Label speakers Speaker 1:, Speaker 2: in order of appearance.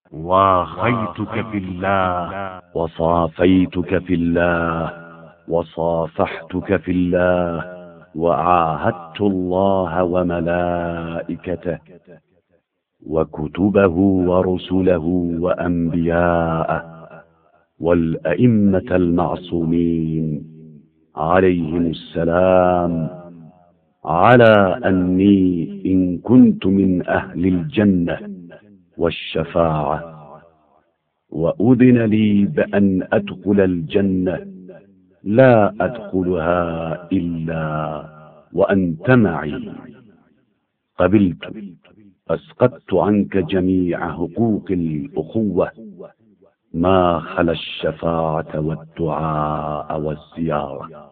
Speaker 1: واخيتك في الله،
Speaker 2: وصافيتك في الله، وصافحتك في الله، وعاهدت الله وملائكته وكتبه ورسله وأنبياءه والأئمة المعصومين عليهم السلام، على أني إن كنت من أهل الجنة والشفاعة وأذن لي بأن أدخل الجنة لا أدخلها إلا وأنت معي، قبلت، أسقطت عنك جميع حقوق الأخوة ما خلا الشفاعة والدعاء والزيارة.